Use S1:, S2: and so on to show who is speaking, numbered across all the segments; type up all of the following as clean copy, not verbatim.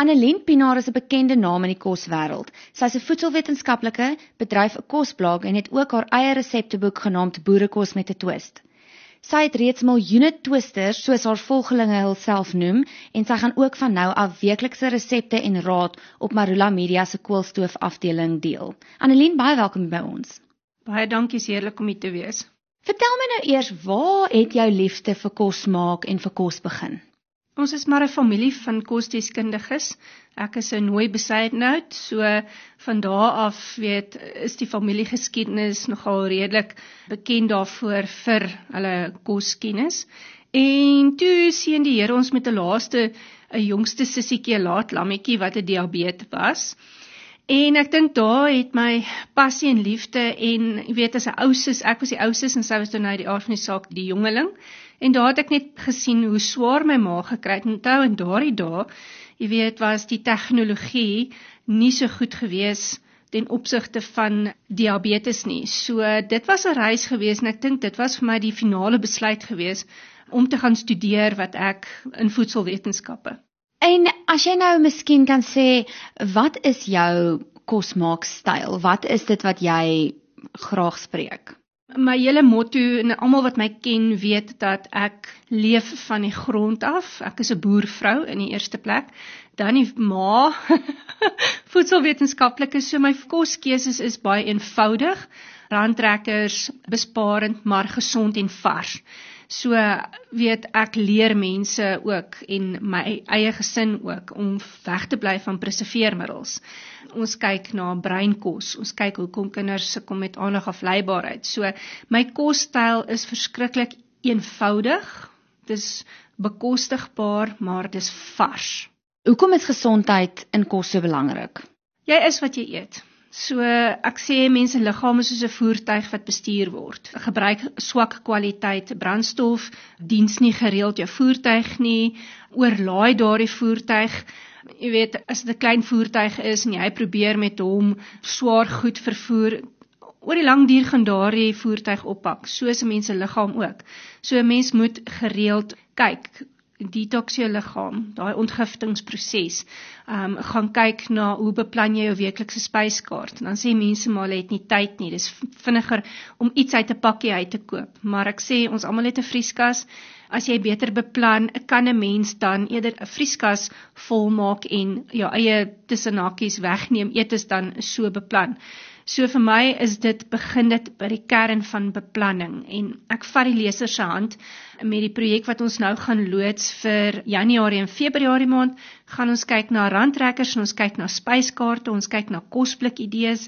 S1: Annelien Pinaar is 'n bekende naam in die koswêreld. Sy is 'n voedselwetenskaplike, bedryf 'n kosblog en het ook haar eie resepteboek genaamd Boerekos met 'n Twist. Sy het reeds miljoene twisters, soos haar volgelinge hulself noem, en sy gaan ook van nou af weeklikse resepte en raad op Marula Media se koolstoof afdeling deel. Annelien, baie welkom by ons.
S2: Baie dankie, is heerlik om hier te wees.
S1: Vertel my nou eers, waar het jou liefde vir kos maak en vir kos begin?
S2: Ons is maar 'n familie van kosdeskundiges. Ek is 'n nooi besydenhout, so van daar af is die familiegeskiedenis nogal redelik bekend daarvoor vir hulle koskennis. En toe seën die Here ons met 'n jongste sissietjie, laat lammetjie wat 'n diabetes was. En ek dink daar het my passie en liefde en as 'n ou sis, ek was die ou sis en sy was toe nou die aard van die saak die jongeling. En daar het ek net gesien hoe swaar my ma gekry het. Onthou in daardie dae, was die tegnologie nie so goed gewees ten opsigte van diabetes nie. So dit was 'n reis gewees en ek dink dit was vir my die finale besluit gewees om te gaan studeer wat ek in voedselwetenskappe.
S1: En as jy nou miskien kan sê, wat is jou kosmaakstyl? Wat is dit wat jy graag spreek?
S2: My hele motto, en almal wat my ken weet dat ek leef van die grond af. Ek is 'n boervrou in die eerste plek. Dan die ma, voedselwetenskaplike, so my koskeuses is baie eenvoudig. Randtrekkers, besparend, maar gesond en vars. So ek leer mense ook en my eie gesin ook om weg te bly van preserveermiddels. Ons kyk na breinkos, ons kyk hoekom kinders sukkel met aandag-afleibaarheid. So my kosstyl is verskriklik eenvoudig, dis bekostigbaar, maar dis vars.
S1: Hoekom is gesondheid in kos so belangrik?
S2: Jy is wat jy eet. So ek sê mense liggaam is soos 'n voertuig wat bestuur word. Gebruik swak kwaliteit brandstof, diens nie gereeld jou voertuig nie, oorlaai daardie voertuig. As dit 'n klein voertuig is en jy probeer met hom swaar goed vervoer, oor die lang duur gaan daardie voertuig oppak, soos 'n mens se liggaam ook. So 'n mens moet gereeld kyk, detox jou liggaam, daai ontgiftingsproses. Gaan kyk na hoe beplan jy jou weeklikse spyskaart. Dan sê mense maar hulle het nie tyd nie, dis vinniger om iets uit 'n pakkie uit te koop. Maar ek sê ons almal het 'n vrieskas. As jy beter beplan, kan 'n mens dan eerder 'n vrieskas volmaak en jou eie tussenhakies wegneem, eet is dan so beplan. So vir my begin dit by die kern van beplanning en ek vat die leser se hand met die projek wat ons nou gaan loods vir Januarie en Februarie maand, gaan ons kyk na randtrekkers en ons kyk na spyskaarte, ons kyk na kosblik idees.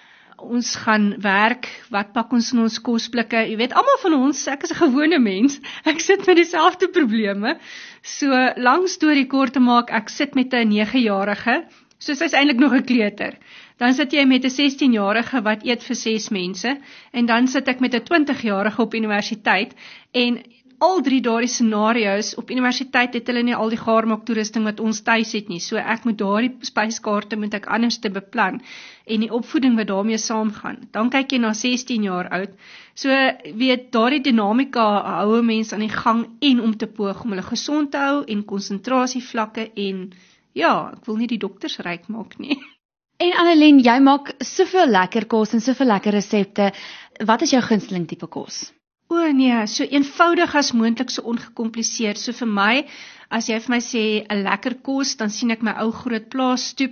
S2: Ons gaan werk, wat pak ons in ons kosblikke? Almal van ons, ek is 'n gewone mens, ek sit met dieselfde probleme. So lang storie kort te maak, ek sit met 'n 9-jarige, so sy's eintlik nog 'n kleuter. Dan sit jy met 'n 16-jarige wat eet vir 6 mense, en dan sit ek met 'n 20-jarige op universiteit, en al 3 daardie scenario's op universiteit het hulle nie al die gaarmaaktoerusting wat ons tuis het nie, so ek moet daardie spyskaarte moet ek anders te beplan, en die opvoeding wat daarmee saamgaan. Dan kyk jy na 16 jaar oud, so daardie dinamika hou 'n mens aan die gang en om te poog om hulle gesond te hou en konsentrasievlakke en ek wil nie die dokters ryk maak nie.
S1: En Annelien, jy maak soveel lekker kos en soveel lekker resepte. Wat is jou gunsteling tipe kos?
S2: Nee, so eenvoudig as moontlik, so ongekompliseerd. So vir my, as jy vir my sê 'n lekker kos, dan sien ek my ou groot plaasstoep,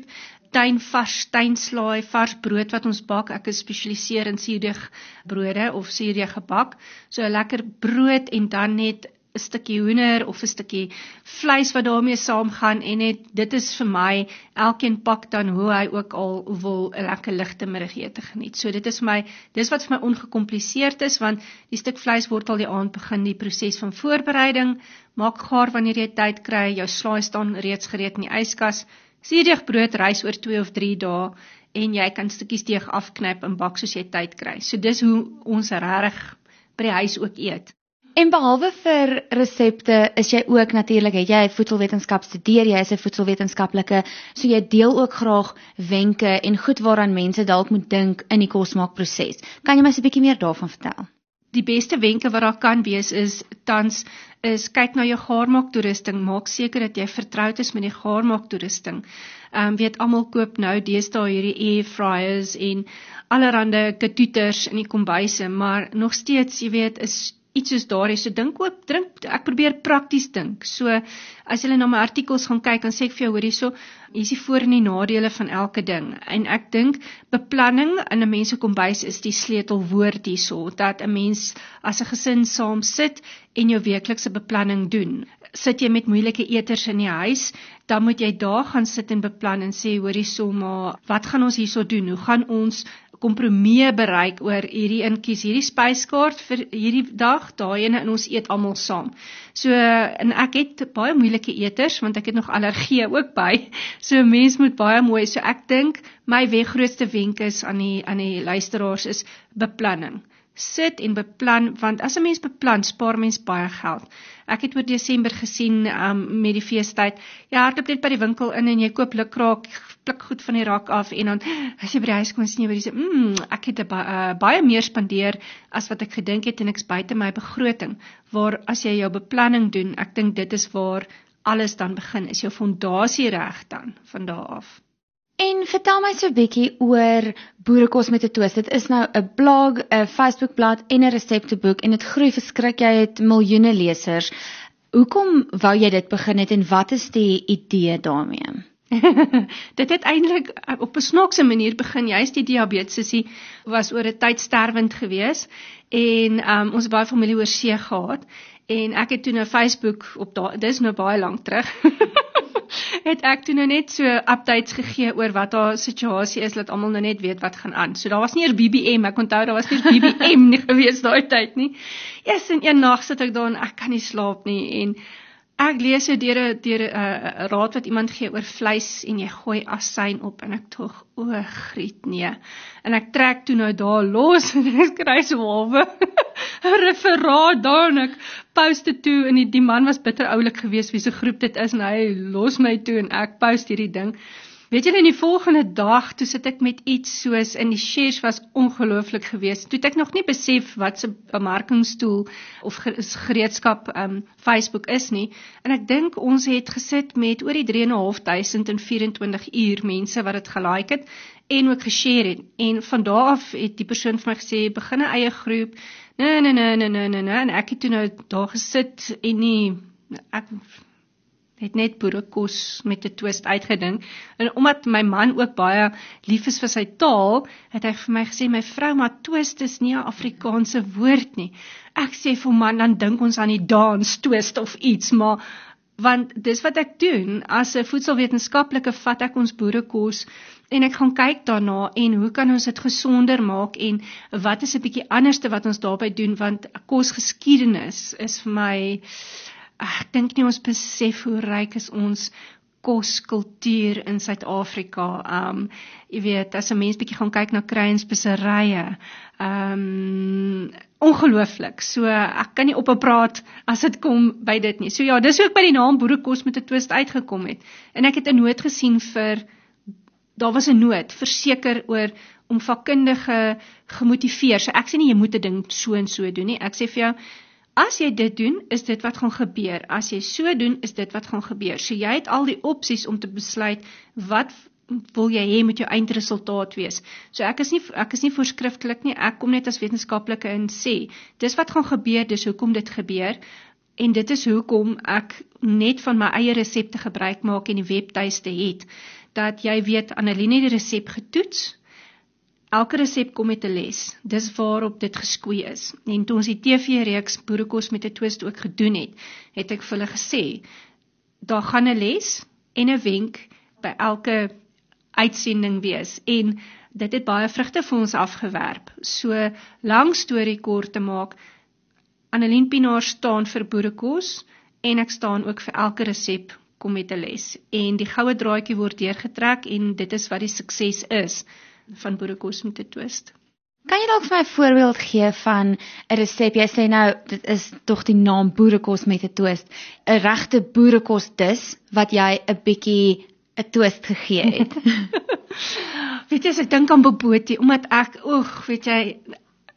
S2: vars tuinslaai, vars brood wat ons bak. Ek spesialiseer in suurdeeg brode of suurdeeg gebak. So 'n lekker brood en dan net 'n stukkie hoender of 'n stukkie vleis wat daarmee saamgaan, en dit is vir my, elkeen pak dan hoe hy ook al wil 'n lekker ligte middagete geniet. So dis wat vir my ongekompliseerd is, want die stuk vleis word al die aand begin die proses van voorbereiding, maak gaar wanneer jy tyd kry, jou slaai staan reeds gereed in die yskas, suurdeegbrood rys oor 2 of 3 dae, en jy kan stukkies deeg afknyp en bak soos jy tyd kry. So dis hoe ons regtig by die huis ook eet.
S1: En behalwe vir resepte, is jy ook natuurlik, het jy voedselwetenskap studeer, jy is 'n voedselwetenskaplike, so jy deel ook graag wenke en goed waaraan mense dalk moet dink in die kosmaakproses. Kan jy my so 'n bietjie meer daarvan vertel?
S2: die beste wenke wat daar kan wees is kyk na jou gaarmaaktoerusting, maak seker dat jy vertroud is met die gaarmaaktoerusting. Weet almal koop nou deesdae hierdie air fryers en allerhande katoeters in die kombuise, maar nog steeds, jy weet, is iets soos daar is, so ek probeer prakties dink, so as jy na my artikels gaan kyk, dan sê ek vir jou, hoorie, so, hier is die voor- en die nadele van elke ding, en ek dink, beplanning in 'n mens se kombuis is die sleutelwoord hierso, dat 'n mens as 'n gesin saam sit en jou weeklikse beplanning doen. Sit jy met moeilike eters in die huis, dan moet jy daar gaan sit en beplan en sê, hoorie, so, maar wat gaan ons hierso doen? Hoe gaan ons kompromie bereik oor hierdie inkies, hierdie spyskaart vir hierdie dag, daai ene en ons eet almal saam. So, en ek het baie moeilike eters, want ek het nog allergie ook by, so mens moet baie mooi, so ek dink, my grootste wenk is aan die luisteraars is beplanning. Sit en beplan, want as 'n mens beplan, spaar mens baie geld. Ek het oor Desember gesien met die feestyd, hardloop net by die winkel in en jy koop lukraak, pluk goed van die rak af en dan, as jy by die huis kom sien, jy sê, ek het baie meer spandeer as wat ek gedink het en ek's buite my begroting, waar as jy jou beplanning doen, ek dink dit is waar alles dan begin, is jou fondasie reg dan, van daar af.
S1: En vertel my so 'n bietjie oor Boerekos met 'n Twist. Dit is nou 'n blog, 'n Facebookblad en 'n resepteboek en dit groei verskrik, jy het miljoene lesers. Hoekom wou jy dit begin het en wat is die idee daarmee?
S2: Dit het eintlik op 'n snaakse manier begin, juist die diabetes was oor 'n tyd sterwend gewees en ons het baie familie oor see gehad en ek het toe nou Facebook dis nou baie lank terug het ek toe nou net so updates gegee oor wat haar situasie is, dat almal nou net weet wat gaan aan. So daar was nie eers BBM, ek onthou daar was nie eers BBM nie gewees daai tyd nie. Yes, en een nag sit ek daar en ek kan nie slaap nie en ek lees so deur 'n raad wat iemand gee oor vleis en jy gooi asyn op en ek tog, Griet, nee. En ek trek toe nou daar los en ek kry so halwe 'n referaat daar en ek post dit toe en die man was bitter oulik geweest wie se groep dit is en hy los my toe en ek post hierdie ding. Weet julle, in die volgende dag, toe sit ek met iets soos, en die shares was ongelooflik geweest, toe het ek nog nie besef wat se bemarkingstoel of gereedskap Facebook is nie, en ek dink ons het gesit met oor die 3.500 in 24 uur mense wat het gelike het, en ook geshare het, en van daar af het die persoon vir my gesê, begin 'n eie groep, nee, en ek het toe nou daar gesit, en ek het net Boerekos met 'n Twist uitgedink, en omdat my man ook baie lief is vir sy taal, het hy vir my gesê, my vrou, maar twist is nie 'n Afrikaanse woord nie. Ek sê vir man, dan dink ons aan die dans, twist of iets, maar, want dis wat ek doen, as 'n voedselwetenskaplike vat ek ons boerekos, en ek gaan kyk daarna, en hoe kan ons dit gesonder maak, en wat is 'n bietjie anderste wat ons daarby doen, want kosgeskiedenis is vir my, ek dink nie ons besef hoe ryk is ons koskultuur in Suid-Afrika. Jy weet, as 'n mens bietjie gaan kyk na kry en speserye, ongelooflik. So ek kan nie ophou praat as dit kom by dit nie. So ja, dis hoe ek by die naam Boerekos met 'n Twist uitgekom het. En ek het 'n nood gesien daar was 'n nood, verseker oor om vakkundige gemotiveer. So ek sê nie jy moet 'n ding so en so doen nie. Ek sê vir jou, as jy dit doen, is dit wat gaan gebeur. As jy so doen, is dit wat gaan gebeur. So jy het al die opsies om te besluit, wat wil jy hê moet jou eindresultaat wees. So ek is nie voorskrifklik nie, ek kom net as wetenskaplike en sê, dis wat gaan gebeur, dis hoekom dit gebeur, en dit is hoekom ek net van my eie resepte gebruik maak en die webtuiste het, dat jy weet, Anneline het die resep getoets, elke resep kom met 'n les, dis waarop dit geskoei is. En toe ons die TV-reeks Boerekos met 'n Twist ook gedoen het ek vir hulle gesê, daar gaan 'n les en 'n wenk by elke uitsending wees, en dit het baie vrugte vir ons afgewerp. So, lang storie kort te maak, Anneline Pinaar staan vir Boerekos, en ek staan ook vir elke resep kom met 'n les. En die goue draadjie word deurgetrek, en dit is wat die sukses is van Boerekos met 'n Twist.
S1: Kan jy dalk vir my 'n voorbeeld gee van 'n resep? Jy sê nou, dit is tog die naam Boerekos met 'n Twist, 'n regte boerekos dis, wat jy 'n bietjie 'n twist gegee het.
S2: Weet jy, as ek dink aan bobotie, omdat ek, weet jy,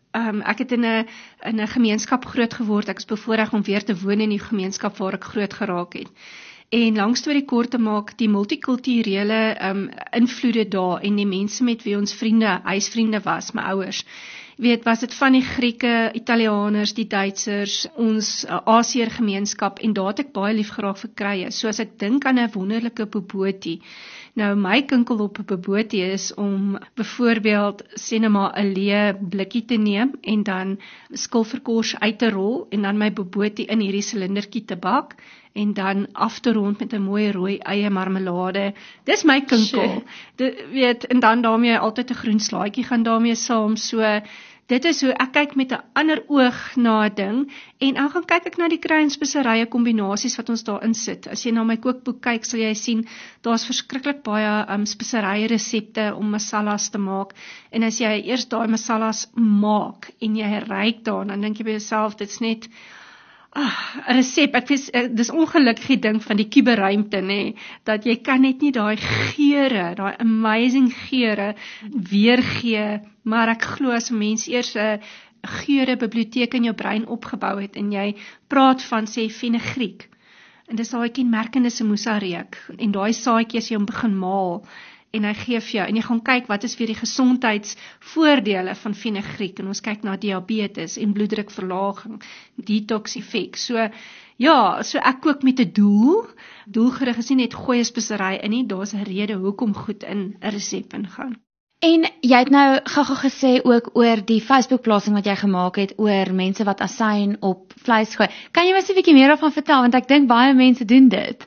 S2: Ek het in 'n gemeenskap groot geword. Ek is bevoorreg om weer te woon in die gemeenskap waar ek groot geraak het. En lang storie kort te maak, die multikulturele invloede daar en die mense met wie ons huisvriende was, my ouers. Was dit van die Grieke, Italianers, die Duitsers, ons Asiër gemeenskap, en daar het ek baie lief geraak vir krye. So as ek dink aan 'n wonderlike bobotie. Nou my kinkel op 'n bobotie is om byvoorbeeld sê net maar 'n leë blikkie te neem en dan skilverkors uit te rol en dan my bobotie in hierdie silindertjie te bak en dan af te rond met 'n mooi rooi eie marmelade. Dis my kinkel. En dan daarmee altyd 'n groen slaaitjie gaan daarmee saam. So dit is hoe ek kyk met 'n ander oog na 'n ding, en dan gaan kyk ek na die kry en speserye kombinasies wat ons daarin sit. As jy na my kookboek kyk, sal jy sien, daar's verskriklik baie speserye resepte om masalas te maak, en as jy eers daai masalas maak, en jy ruik daar, dan dink jy by jouself, dit's net 'n resep. Dis ongelukkig die ding van die kuberruimte, nê, dat jy kan net nie daai geure, daai amazing geure weergee, maar ek glo as 'n mens eers 'n geure biblioteek in jou brein opgebou het en jy praat van sê fenugreek, en dis daai kenmerkende semoesa reuk, en daai saadjie as jy hom begin maal en hy gee vir jou, en jy gaan kyk wat is weer die gesondheidsvoordele van fenugreek, en ons kyk na diabetes en bloeddrukverlaging, detox effek. So ek kook met 'n doel. Doelgerig is nie net goeie spesery in nie, daar's 'n rede hoekom goed in 'n resep ingaan.
S1: En jy het nou gou-gou gesê ook oor die Facebook-plasing wat jy gemaak het oor mense wat asyn op vleis gooi. Kan jy my so 'n bietjie meer daarvan vertel, want ek dink baie mense doen dit.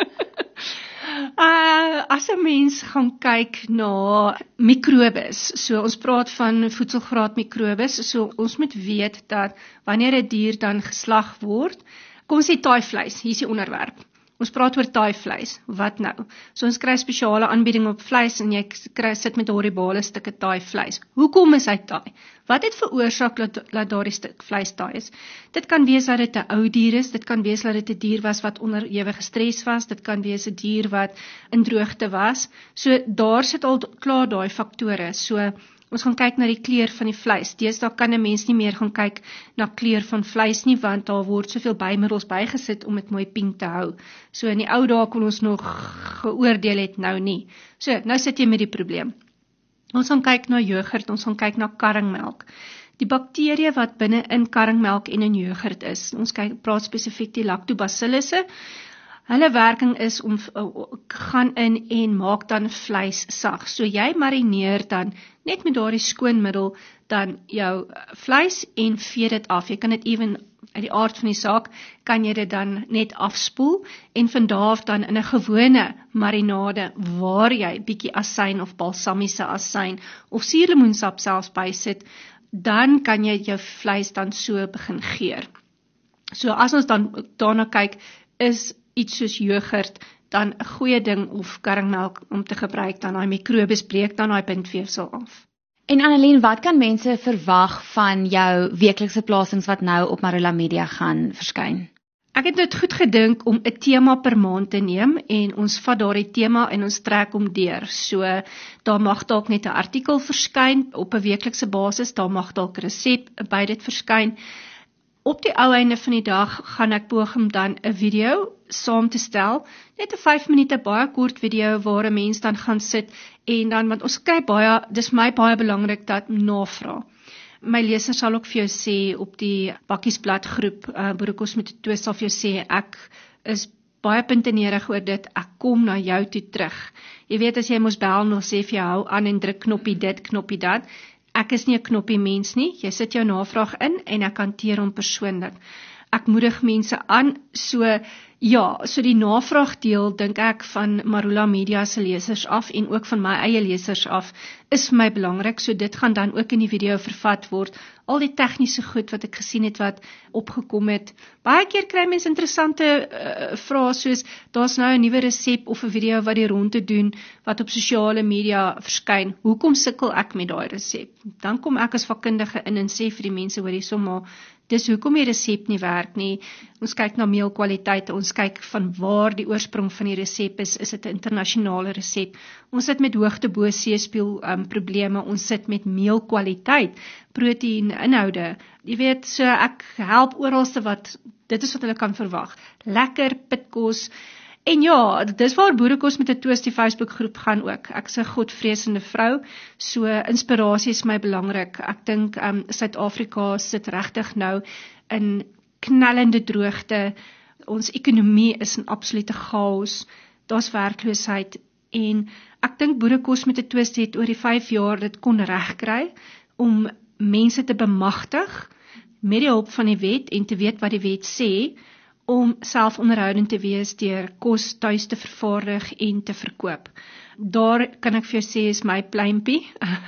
S2: As 'n mens gaan kyk na mikrobes, so ons praat van voedselgraad mikrobes, so ons moet weet dat wanneer 'n dier dan geslag word, kom ons sê taaivleis, hier is die onderwerp. Ons praat oor taaivleis, wat nou? So ons kry spesiale aanbieding op vleis en jy sit met horribale stukke taaivleis. Hoekom is hy taai? Wat het veroorsaak dat daardie stuk vleis taai is? Dit kan wees dat dit 'n ou dier is, dit kan wees dat dit 'n dier was wat onder ewige stres was, dit kan wees 'n dier wat in droogte was. So daar sit al klaar daai faktore. So ons gaan kyk na die kleur van die vleis. Deesdae kan 'n mens nie meer gaan kyk na kleur van vleis nie, want daar word soveel bymiddels bygesit om dit mooi pink te hou. So in die ou dae kon ons nog geoordeel het, nou nie. So, nou sit jy met die probleem. Ons gaan kyk na jogurt, ons gaan kyk na karringmelk. Die bakterieë wat binne in karringmelk en in jogurt is, ons praat spesifiek die lactobacillusse. Hulle werking is om gaan in en maak dan vleis sag. So jy marineer dan net met daardie skoonmiddel dan jou vleis en vee dit af. Jy kan dit ewen uit die aard van die saak, kan jy dit dan net afspoel en van daar af dan in 'n gewone marinade waar jy bietjie asyn of balsamiese asyn of suurlemoensap selfs bysit, dan kan jy jou vleis dan so begin geur. So as ons dan daarna kyk, is iets soos jogurt dan 'n goeie ding of karringmelk om te gebruik, dan daai mikrobes breek dan daai bindweefsel af.
S1: En Annelien, wat kan mense verwag van jou weeklikse plasings wat nou op Marula Media gaan verskyn?
S2: Ek het dit goed gedink om 'n tema per maand te neem en ons vat daardie tema en ons trek hom deur. So daar mag dalk net 'n artikel verskyn op 'n weeklikse basis, daar mag dalk 'n resep by dit verskyn. Op die ou einde van die dag gaan ek poog om dan 'n video saam te stel, net 'n 5 minute baie kort video waar 'n mens dan gaan sit en dan, want ons kry baie, dis my baie belangrik dat navraag. My lesers sal ook vir jou sê op die Bakkiesblad groep, Boerekos met 'n twist sal vir jou sê, ek is baie puntenerig oor dit, ek kom na jou toe terug. Jy weet, as jy mos bel nog sê vir jou hou aan en druk knoppie dit, knoppie dat, ek is nie 'n knoppie mens nie, jy sit jou navraag in en ek hanteer hom persoonlik. Ek moedig mense aan, so die navraagdeel dink ek van Marula Media se lesers af en ook van my eie lesers af is vir my belangrik, so dit gaan dan ook in die video vervat word. Al die tegniese goed wat ek gesien het wat opgekom het. Baie keer kry mense interessante vrae soos, daar's nou 'n nuwe resep of 'n video wat die ronde doen wat op sosiale media verskyn. Hoekom sukkel ek met daai resep? Dan kom ek as vakkundige in en sê vir die mense, hoor hierso maar, Dis hoekom die resep nie werk nie. Ons kyk na meelkwaliteite, ons kyk van waar die oorsprong van die resep is dit 'n internasionale resep. Ons sit met hoogte bo seespieël probleme, ons sit met meelkwaliteit, proteïninhoude. Jy weet, so ek help oralste dit is wat hulle kan verwag. Lekker pitkos. En ja, dis waar Boerekos met 'n Twist die Facebookgroep gaan ook. Ek is 'n godvreesende vrou, so inspirasie is my belangrik. Ek dink Suid-Afrika sit regtig nou in knallende droogte. Ons ekonomie is in absolute chaos. Daar's werkloosheid en ek dink Boerekos met 'n Twist het oor die 5 jaar dit kon regkry om mense te bemagtig met die hulp van die wet en te weet wat die wet sê, om selfonderhoudend te wees deur kos tuis te vervaardig en te verkoop. Daar kan ek vir jou sê is my pluimpie,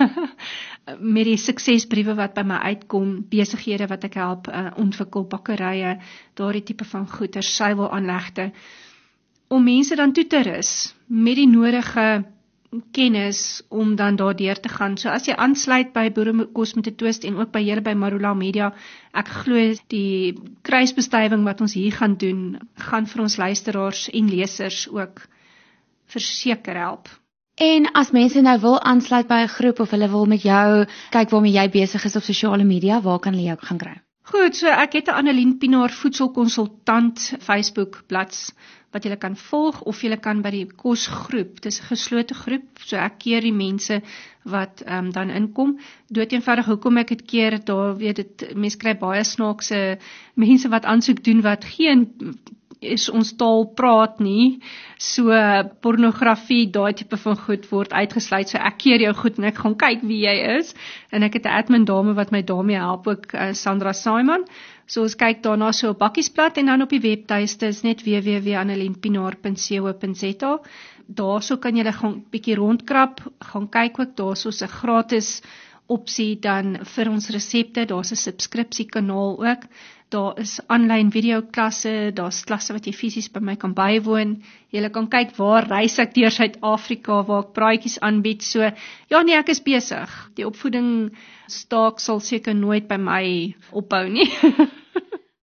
S2: met die suksesbriewe wat by my uitkom, besighede wat ek help ontwikkel, bakkerye, daardie tipe van goeder, suiwelaanlegte, om mense dan toe te rus, met die nodige kennis om dan daardeur te gaan. So as jy aansluit by Boerekos met 'n Twist en ook by julle by Marula Media, ek glo die kruisbestuiving wat ons hier gaan doen, gaan vir ons luisteraars en lesers ook verseker help.
S1: En as mense nou wil aansluit by 'n groep of hulle wil met jou kyk waarmee jy besig is op sosiale media, waar kan hulle jou gaan kry?
S2: Goed, so ek het 'n Annelien Pinaar voedselkonsultant Facebook bladsy wat jy kan volg, of jy kan by die kosgroep, dis 'n geslote groep, so ek keer die mense wat dan inkom. Doeteenvoudig hoekom ek dit keer, daar weet dit, mense kry baie snaakse mense wat aansoek doen wat geen is ons taal praat nie, so pornografie, daai tipe van goed word uitgesluit, so ek keer jou goed en ek gaan kyk wie jy is, en ek het 'n admin dame wat my daarmee help ook, Sandra Simon, so ons kyk daarna so op bakkiesblad, en dan op die webtuiste is net www.annelienpinaar.co.za, daarso kan jy gaan bietjie rondkrap, gaan kyk ook, daarso is 'n gratis opsie dan vir ons resepte, daar's 'n subskripsiekanaal ook, daar is aanlyn videoklasse, daar's klasse wat jy fisies by my kan bywoon, jy kan kyk waar reis ek deur Suid-Afrika, waar ek praatjies aanbied, so, ja nee, ek is besig, die opvoeding staak sal seker nooit by my ophou nie.